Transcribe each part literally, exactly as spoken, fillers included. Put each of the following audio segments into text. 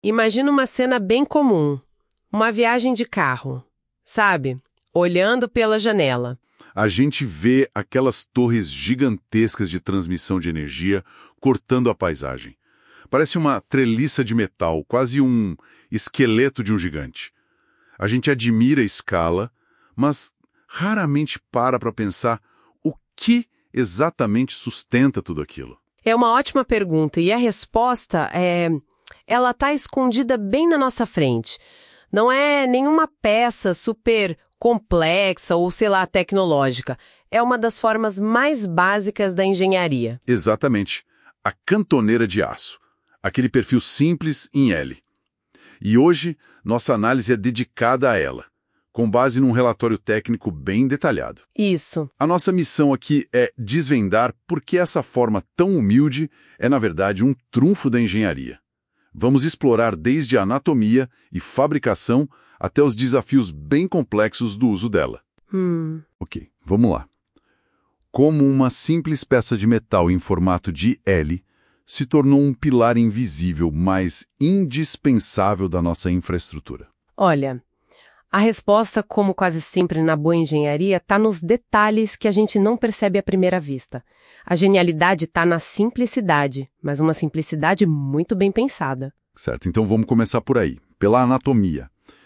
Imagina uma cena bem comum. Uma viagem de carro, sabe? Olhando pela janela. A gente vê aquelas torres gigantescas de transmissão de energia cortando a paisagem. Parece uma treliça de metal, quase um esqueleto de um gigante. A gente admira a escala, mas raramente para para pensar o que exatamente sustenta tudo aquilo. É uma ótima pergunta e a resposta é... ela está escondida bem na nossa frente. Não é nenhuma peça super complexa ou, sei lá, tecnológica. É uma das formas mais básicas da engenharia. Exatamente. A cantoneira de aço. Aquele perfil simples em L. E hoje, nossa análise é dedicada a ela, com base num relatório técnico bem detalhado. Isso. A nossa missão aqui é desvendar por que essa forma tão humilde é, na verdade, um trunfo da engenharia. Vamos explorar desde a anatomia e fabricação até os desafios bem complexos do uso dela. Hum. Ok, vamos lá. Como uma simples peça de metal em formato de L se tornou um pilar invisível, mas indispensável da nossa infraestrutura? Olha, a resposta, como quase sempre na boa engenharia, está nos detalhes que a gente não percebe à primeira vista. A genialidade está na simplicidade, mas uma simplicidade muito bem pensada. Certo, então vamos começar por aí, pela anatomia.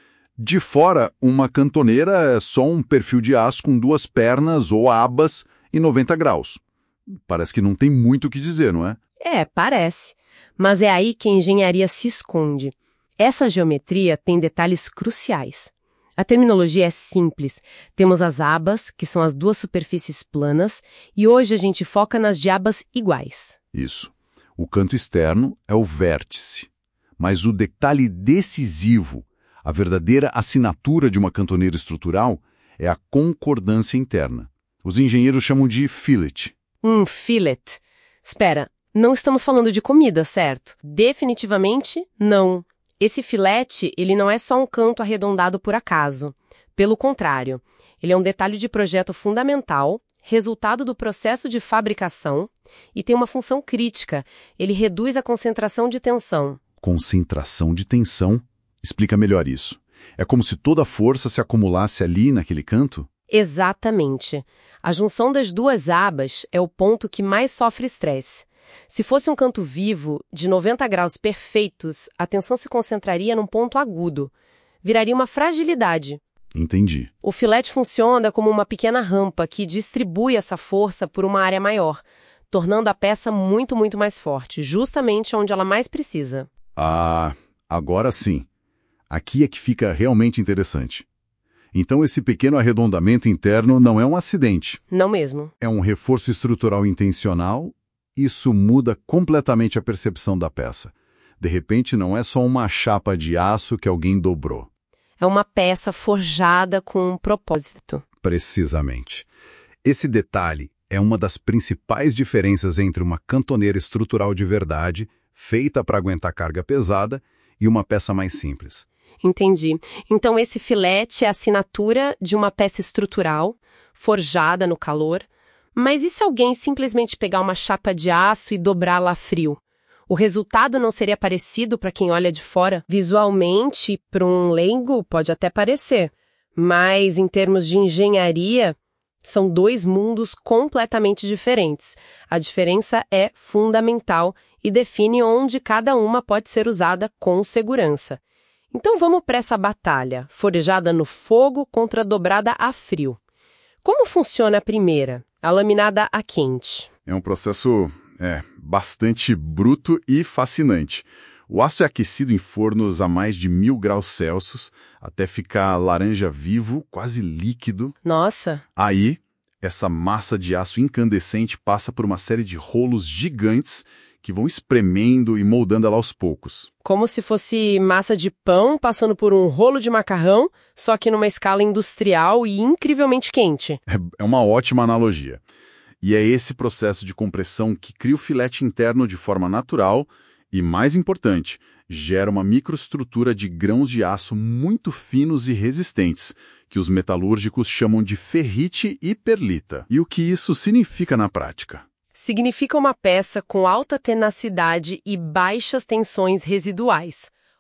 De fora, uma cantoneira é só um perfil de aço com duas pernas ou abas em noventa graus. Parece que não tem muito o que dizer, não é? É, parece. Mas é aí que a engenharia se esconde. Essa geometria tem detalhes cruciais. A terminologia é simples. Temos as abas, que são as duas superfícies planas, e hoje a gente foca nas de abas iguais. Isso. O canto externo é o vértice. Mas o detalhe decisivo, a verdadeira assinatura de uma cantoneira estrutural, é a concordância interna. Os engenheiros chamam de fillet. Um fillet. Espera, não estamos falando de comida, certo? Definitivamente não. Esse filete, ele não é só um canto arredondado por acaso. Pelo contrário, ele é um detalhe de projeto fundamental, resultado do processo de fabricação, e tem uma função crítica. Ele reduz a concentração de tensão. Concentração de tensão? Explica melhor isso. É como se toda a força se acumulasse ali naquele canto? Exatamente. A junção das duas abas é o ponto que mais sofre estresse. Se fosse um canto vivo, de noventa graus perfeitos, a tensão se concentraria num ponto agudo. Viraria uma fragilidade. Entendi. O filete funciona como uma pequena rampa que distribui essa força por uma área maior, tornando a peça muito, muito mais forte, justamente onde ela mais precisa. Ah, agora sim. Aqui é que fica realmente interessante. Então esse pequeno arredondamento interno não é um acidente. Não mesmo. É um reforço estrutural intencional. Isso muda completamente a percepção da peça. De repente, não é só uma chapa de aço que alguém dobrou. É uma peça forjada com um propósito. Precisamente. Esse detalhe é uma das principais diferenças entre uma cantoneira estrutural de verdade, feita para aguentar carga pesada, e uma peça mais simples. Entendi. Então esse filete é a assinatura de uma peça estrutural, forjada no calor. Mas e se alguém simplesmente pegar uma chapa de aço e dobrá-la a frio? O resultado não seria parecido para quem olha de fora? Visualmente, para um leigo, pode até parecer. Mas, em termos de engenharia, são dois mundos completamente diferentes. A diferença é fundamental e define onde cada uma pode ser usada com segurança. Então vamos para essa batalha, forjada no fogo contra a dobrada a frio. Como funciona a primeira? A laminada a quente. É um processo é, bastante bruto e fascinante. O aço é aquecido em fornos a mais de mil graus Celsius, até ficar laranja vivo, quase líquido. Nossa! Aí, essa massa de aço incandescente passa por uma série de rolos gigantes que vão espremendo e moldando ela aos poucos. Como se fosse massa de pão passando por um rolo de macarrão, só que numa escala industrial e incrivelmente quente. É, é uma ótima analogia. E é esse processo de compressão que cria o filete interno de forma natural e, mais importante, gera uma microestrutura de grãos de aço muito finos e resistentes, que os metalúrgicos chamam de ferrite e perlita. E o que isso significa na prática? Significa uma peça com alta tenacidade e baixas tensões residuais.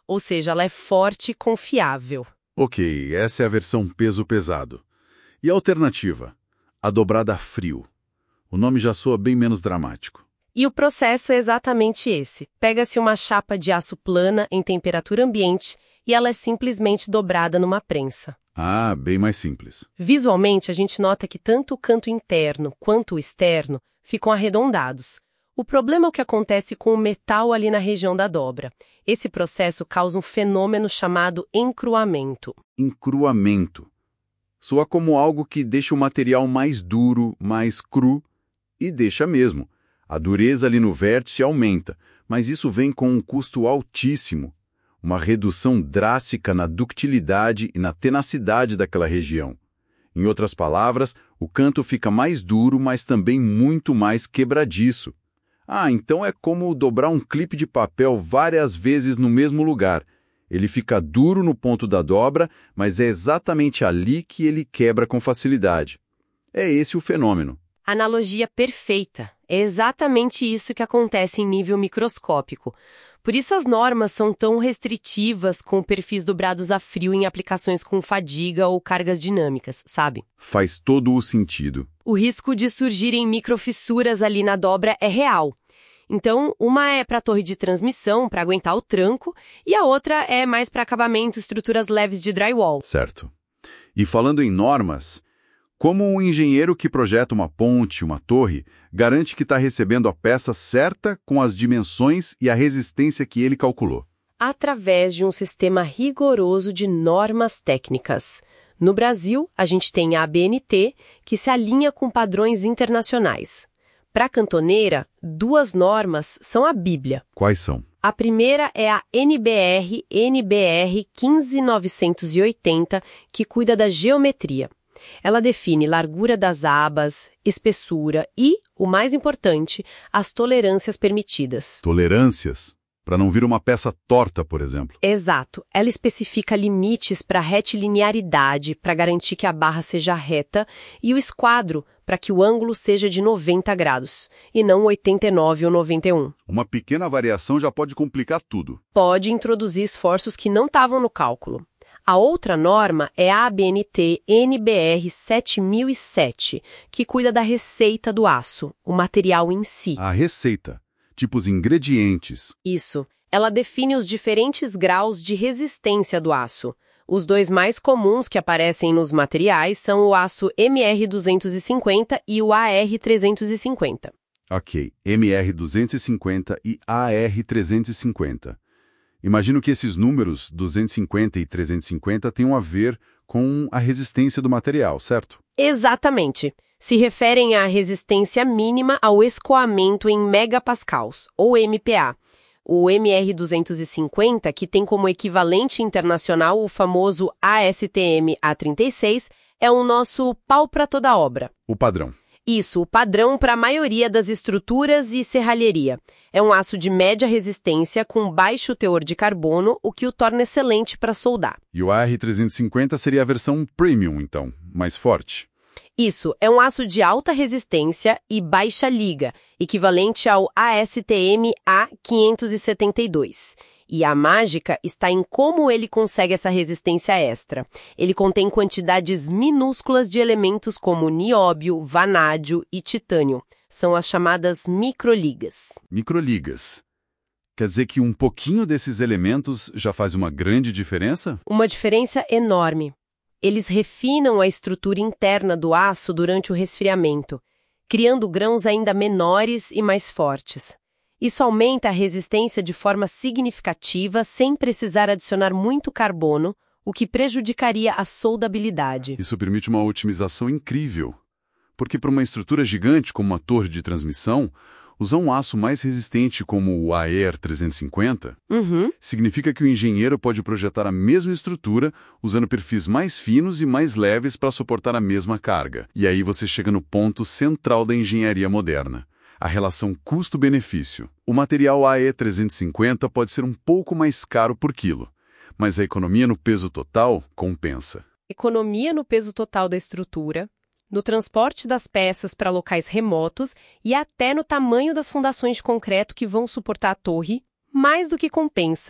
ou seja, ela é forte e confiável. Ok, essa é a versão peso pesado. E a alternativa? A dobrada a frio. O nome já soa bem menos dramático. E o processo é exatamente esse. Pega-se uma chapa de aço plana em temperatura ambiente e ela é simplesmente dobrada numa prensa. Ah, bem mais simples. Visualmente, a gente nota que tanto o canto interno quanto o externo ficam arredondados. O problema é o que acontece com o metal ali na região da dobra. Esse processo causa um fenômeno chamado encruamento. Encruamento. Soa como algo que deixa o material mais duro, mais cru, e deixa mesmo. A dureza ali no vértice aumenta, mas isso vem com um custo altíssimo. Uma redução drástica na ductilidade e na tenacidade daquela região. Em outras palavras, o canto fica mais duro, mas também muito mais quebradiço. Ah, então é como dobrar um clipe de papel várias vezes no mesmo lugar. Ele fica duro no ponto da dobra, mas é exatamente ali que ele quebra com facilidade. É esse o fenômeno. Analogia perfeita. É exatamente isso que acontece em nível microscópico. Por isso as normas são tão restritivas com perfis dobrados a frio em aplicações com fadiga ou cargas dinâmicas, sabe? Faz todo o sentido. O risco de surgirem microfissuras ali na dobra é real. Então, uma é para a torre de transmissão, para aguentar o tranco, e a outra é mais para acabamento, estruturas leves de drywall. Certo. E falando em normas, como um engenheiro que projeta uma ponte, uma torre, garante que está recebendo a peça certa com as dimensões e a resistência que ele calculou? Através de um sistema rigoroso de normas técnicas. No Brasil, a gente tem a A B N T, que se alinha com padrões internacionais. Para a cantoneira, duas normas são a Bíblia. Quais são? A primeira é a N B R N B R quinze mil novecentos e oitenta, que cuida da geometria. Ela define largura das abas, espessura e, o mais importante, as tolerâncias permitidas. Tolerâncias? Para não vir uma peça torta, por exemplo. Exato. Ela especifica limites para retilinearidade, para garantir que a barra seja reta, e o esquadro, para que o ângulo seja de noventa graus, e não oitenta e nove ou noventa e um. Uma pequena variação já pode complicar tudo. Pode introduzir esforços que não estavam no cálculo. A outra norma é a A B N T N B R sete mil e sete, que cuida da receita do aço, o material em si. A receita, tipo os ingredientes. Isso. Ela define os diferentes graus de resistência do aço. Os dois mais comuns que aparecem nos materiais são o aço M R duzentos e cinquenta e o A R trezentos e cinquenta. Ok, M R duzentos e cinquenta e A R trezentos e cinquenta. Imagino que esses números, duzentos e cinquenta e trezentos e cinquenta, tenham a ver com a resistência do material, certo? Exatamente. Se referem à resistência mínima ao escoamento em megapascals, ou M P A. O M R duzentos e cinquenta, que tem como equivalente internacional o famoso A S T M A trinta e seis, é o nosso pau para toda obra. O padrão. Isso, o padrão para a maioria das estruturas e serralheria. É um aço de média resistência com baixo teor de carbono, o que o torna excelente para soldar. E o A R trezentos e cinquenta seria a versão premium, então, mais forte. Isso, é um aço de alta resistência e baixa liga, equivalente ao A S T M A quinhentos e setenta e dois. E a mágica está em como ele consegue essa resistência extra. Ele contém quantidades minúsculas de elementos como nióbio, vanádio e titânio. São as chamadas microligas. Microligas. Quer dizer que um pouquinho desses elementos já faz uma grande diferença? Uma diferença enorme. Eles refinam a estrutura interna do aço durante o resfriamento, criando grãos ainda menores e mais fortes. Isso aumenta a resistência de forma significativa sem precisar adicionar muito carbono, o que prejudicaria a soldabilidade. Isso permite uma otimização incrível, porque para uma estrutura gigante como uma torre de transmissão, usar um aço mais resistente como o A R trezentos e cinquenta uhum. significa que o engenheiro pode projetar a mesma estrutura usando perfis mais finos e mais leves para suportar a mesma carga. E aí você chega no ponto central da engenharia moderna. A relação custo-benefício. O material A E trezentos e cinquenta pode ser um pouco mais caro por quilo, mas a economia no peso total compensa. Economia no peso total da estrutura, no transporte das peças para locais remotos e até no tamanho das fundações de concreto que vão suportar a torre, mais do que compensa.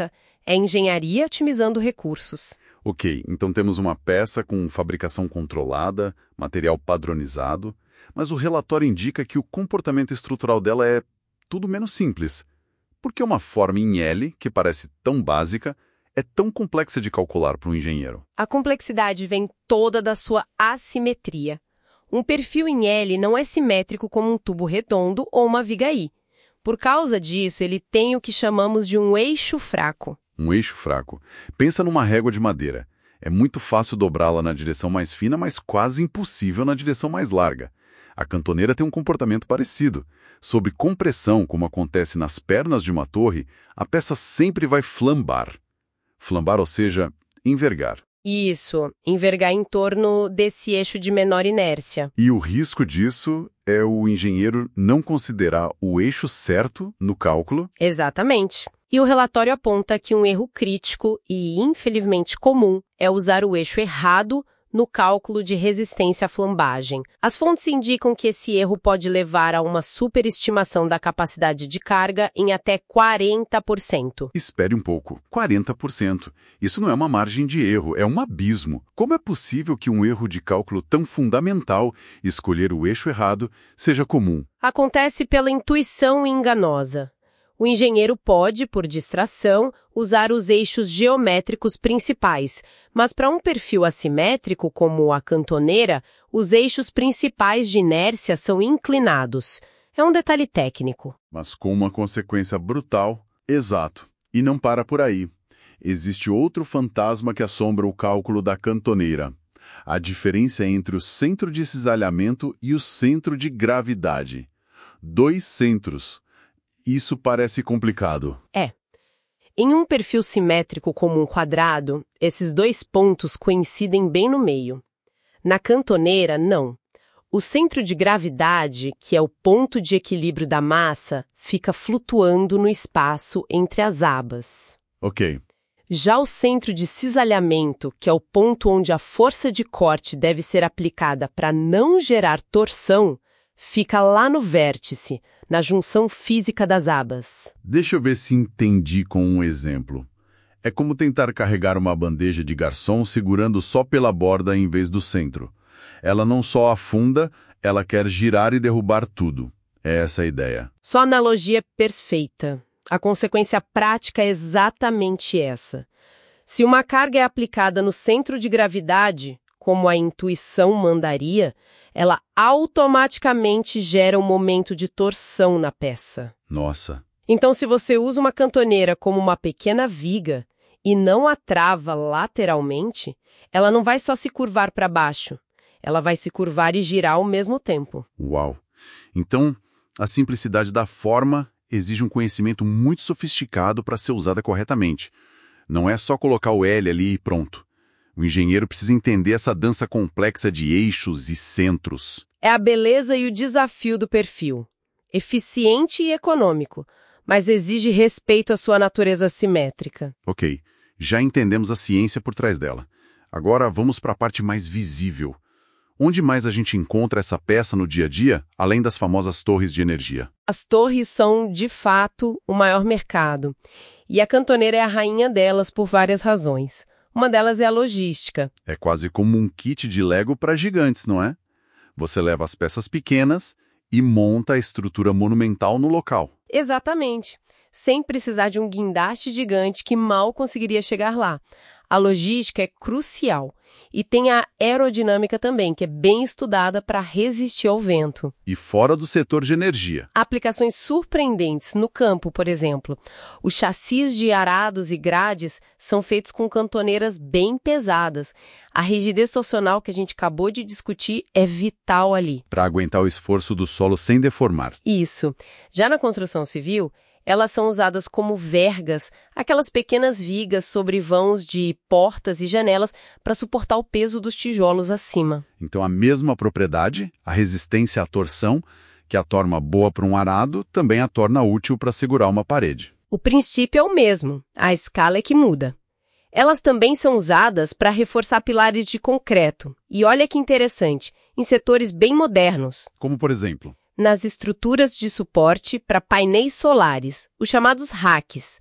É engenharia otimizando recursos. Ok, então temos uma peça com fabricação controlada, material padronizado, mas o relatório indica que o comportamento estrutural dela é tudo menos simples. Por que uma forma em L, que parece tão básica, é tão complexa de calcular para um engenheiro? A complexidade vem toda da sua assimetria. Um perfil em L não é simétrico como um tubo redondo ou uma viga I. Por causa disso, ele tem o que chamamos de um eixo fraco. Um eixo fraco. Pensa numa régua de madeira. É muito fácil dobrá-la na direção mais fina, mas quase impossível na direção mais larga. A cantoneira tem um comportamento parecido. Sob compressão, como acontece nas pernas de uma torre, a peça sempre vai flambar. Flambar, ou seja, envergar. Isso, envergar em torno desse eixo de menor inércia. E o risco disso é o engenheiro não considerar o eixo certo no cálculo. Exatamente. E o relatório aponta que um erro crítico e, infelizmente, comum é usar o eixo errado no cálculo de resistência à flambagem. As fontes indicam que esse erro pode levar a uma superestimação da capacidade de carga em até quarenta por cento. Espere um pouco. quarenta por cento. Isso não é uma margem de erro, é um abismo. Como é possível que um erro de cálculo tão fundamental, escolher o eixo errado, seja comum? Acontece pela intuição enganosa. O engenheiro pode, por distração, usar os eixos geométricos principais, mas para um perfil assimétrico, como a cantoneira, os eixos principais de inércia são inclinados. É um detalhe técnico. Mas com uma consequência brutal. Exato. E não para por aí. Existe outro fantasma que assombra o cálculo da cantoneira. A diferença entre o centro de cisalhamento e o centro de gravidade. Dois centros. Isso parece complicado. É. Em um perfil simétrico como um quadrado, esses dois pontos coincidem bem no meio. Na cantoneira, não. O centro de gravidade, que é o ponto de equilíbrio da massa, fica flutuando no espaço entre as abas. Ok. Já o centro de cisalhamento, que é o ponto onde a força de corte deve ser aplicada para não gerar torção, fica lá no vértice, na junção física das abas. Deixa eu ver se entendi com um exemplo. É como tentar carregar uma bandeja de garçom segurando só pela borda em vez do centro. Ela não só afunda, ela quer girar e derrubar tudo. É essa a ideia. Sua analogia é perfeita. A consequência prática é exatamente essa. Se uma carga é aplicada no centro de gravidade, como a intuição mandaria, ela automaticamente gera um momento de torção na peça. Nossa. Então, se você usa uma cantoneira como uma pequena viga e não a trava lateralmente, ela não vai só se curvar para baixo, ela vai se curvar e girar ao mesmo tempo. Uau! Então, a simplicidade da forma exige um conhecimento muito sofisticado para ser usada corretamente. Não é só colocar o L ali e pronto. O engenheiro precisa entender essa dança complexa de eixos e centros. É a beleza e o desafio do perfil. Eficiente e econômico, mas exige respeito à sua natureza simétrica. Ok, já entendemos a ciência por trás dela. Agora vamos para a parte mais visível. Onde mais a gente encontra essa peça no dia a dia, além das famosas torres de energia? As torres são, de fato, o maior mercado. E a cantoneira é a rainha delas por várias razões. Uma delas é a logística. É quase como um kit de Lego para gigantes, não é? Você leva as peças pequenas e monta a estrutura monumental no local. Exatamente. Sem precisar de um guindaste gigante que mal conseguiria chegar lá. A logística é crucial. E tem a aerodinâmica também, que é bem estudada para resistir ao vento. E fora do setor de energia. Aplicações surpreendentes no campo, por exemplo. Os chassis de arados e grades são feitos com cantoneiras bem pesadas. A rigidez torcional que a gente acabou de discutir é vital ali. Para aguentar o esforço do solo sem deformar. Isso. Já na construção civil, elas são usadas como vergas, aquelas pequenas vigas sobre vãos de portas e janelas para suportar o peso dos tijolos acima. Então a mesma propriedade, a resistência à torção, que a torna boa para um arado, também a torna útil para segurar uma parede. O princípio é o mesmo, a escala é que muda. Elas também são usadas para reforçar pilares de concreto. E olha que interessante, em setores bem modernos. Como por exemplo? Nas estruturas de suporte para painéis solares, os chamados racks.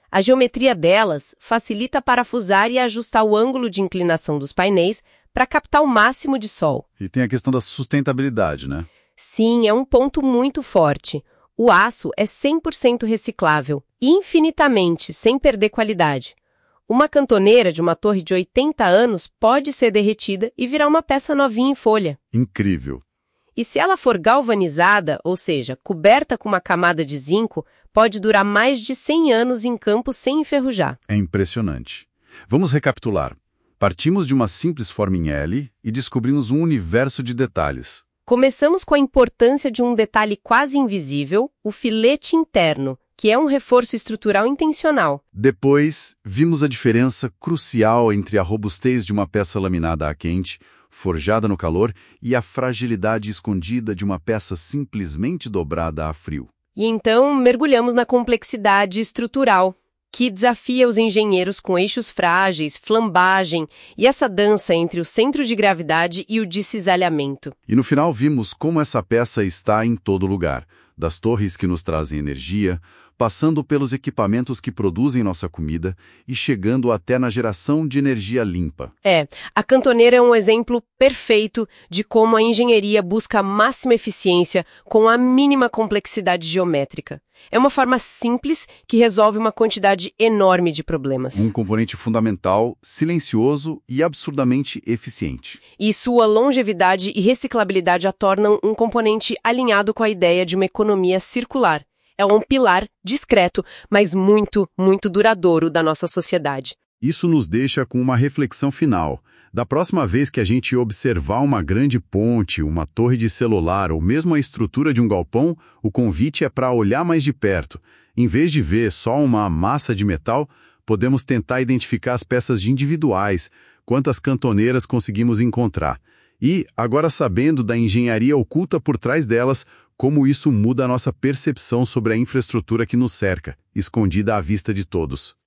A geometria delas facilita parafusar e ajustar o ângulo de inclinação dos painéis para captar o máximo de sol. E tem a questão da sustentabilidade, né? Sim, é um ponto muito forte. O aço é cem por cento reciclável, infinitamente, sem perder qualidade. Uma cantoneira de uma torre de oitenta anos pode ser derretida e virar uma peça novinha em folha. Incrível. E se ela for galvanizada, ou seja, coberta com uma camada de zinco, pode durar mais de cem anos em campo sem enferrujar. É impressionante. Vamos recapitular. Partimos de uma simples forma em L e descobrimos um universo de detalhes. Começamos com a importância de um detalhe quase invisível, o filete interno, que é um reforço estrutural intencional. Depois, vimos a diferença crucial entre a robustez de uma peça laminada a quente, forjada no calor, e a fragilidade escondida de uma peça simplesmente dobrada a frio. E então mergulhamos na complexidade estrutural, que desafia os engenheiros com eixos frágeis, flambagem e essa dança entre o centro de gravidade e o de cisalhamento. E no final vimos como essa peça está em todo lugar, das torres que nos trazem energia, passando pelos equipamentos que produzem nossa comida e chegando até na geração de energia limpa. É, a cantoneira é um exemplo perfeito de como a engenharia busca a máxima eficiência com a mínima complexidade geométrica. É uma forma simples que resolve uma quantidade enorme de problemas. Um componente fundamental, silencioso e absurdamente eficiente. E sua longevidade e reciclabilidade a tornam um componente alinhado com a ideia de uma economia circular. É um pilar discreto, mas muito, muito duradouro da nossa sociedade. Isso nos deixa com uma reflexão final. Da próxima vez que a gente observar uma grande ponte, uma torre de celular ou mesmo a estrutura de um galpão, o convite é para olhar mais de perto. Em vez de ver só uma massa de metal, podemos tentar identificar as peças individuais, quantas cantoneiras conseguimos encontrar. E, agora sabendo da engenharia oculta por trás delas, como isso muda a nossa percepção sobre a infraestrutura que nos cerca, escondida à vista de todos.